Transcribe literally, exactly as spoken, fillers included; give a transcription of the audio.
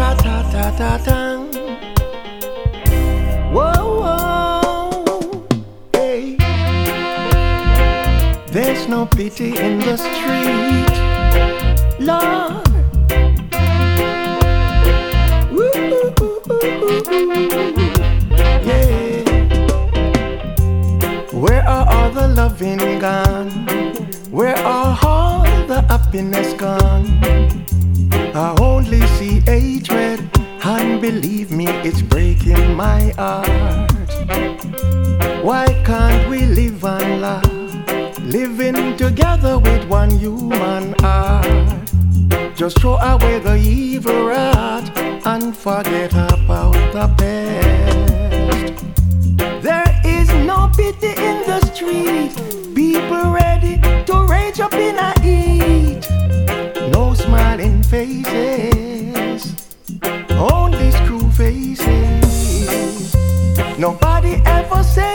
ta ta ta ta ta. Whoa, whoa, hey. There's no pity in the street, Lord. Yeah. Where are all the loving gone? Where are all the happiness gone? I only see hatred, and believe me, it's breaking my heart. Why can't we live and laugh, living together with one human heart? Just throw away the evil rat and forget about the past. There is no pity in the street, people ready to rage up in a heat. No smiling faces, only screw faces. Nobody ever said